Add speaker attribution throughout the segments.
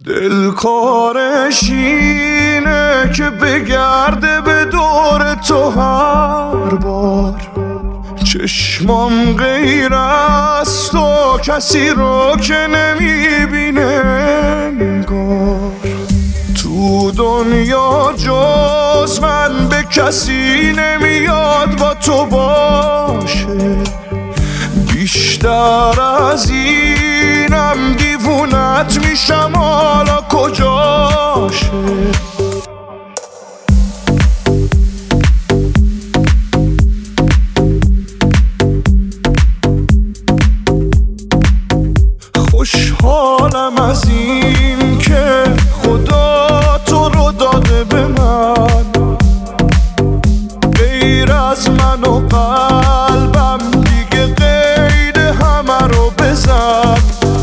Speaker 1: دلکارش اینه که بگرده به دور تو هر بار. چشمام غیر از تو کسی رو که نمیبینه انگار. تو دنیا جز من به کسی نمیاد با تو باشه. بیشتر از اینم دیوونت میشم، حالا کجاشه؟ خوشحالم از این که خدا تو رو داده به من، غیر از من و قلبم دیگه قید همه رو بزن.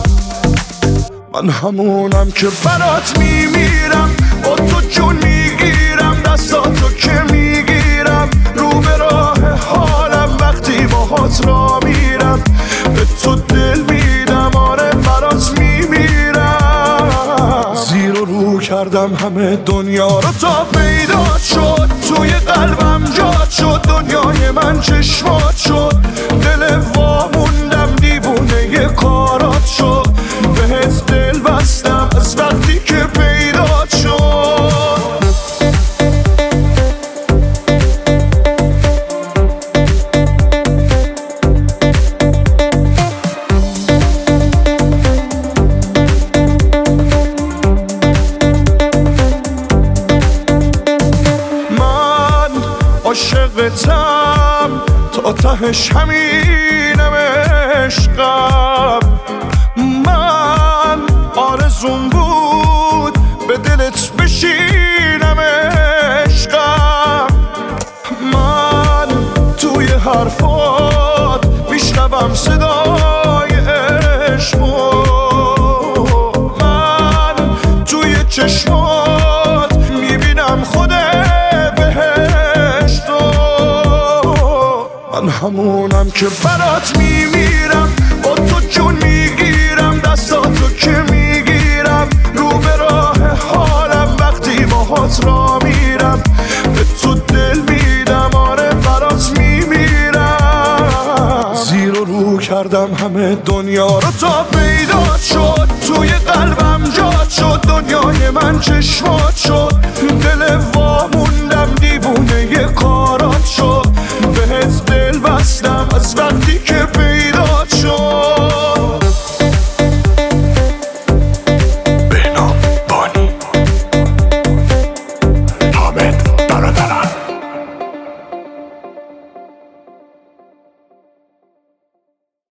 Speaker 1: من همونم که برات میمیرم، با تو جون میگیرم، دستاتو که میگیرم، رو به راه حالم وقتی باهات را میرم. به تو دل میدم، آره برات میمیرم. زیر و رو کردم همه دنیا رو تا پیدا شد، توی قلبم جات شد، دنیای من چشمات شد. دل واموندم دیوونه کارات شد، بهت دل بستم از وقتی که پیدا شد. من عاشقتم تا تهش همینم عشقم. من آرزوم بود به دلت بشینم عشقم. من توی حرفات میشنوم صدای عشقو، من توی چشمات میبینم خود بهشتو. من همونم که برات میمیرم، با تو جون میگیرم، دستاتو که میگیرم، رو به راه حالم وقتی باهات را میرم. به تو دل میدم، آره برات میمیرم. زیر و رو کردم همه دنیا رو تا پیدا شد، توی قلبم جات شد، دنیای من چشم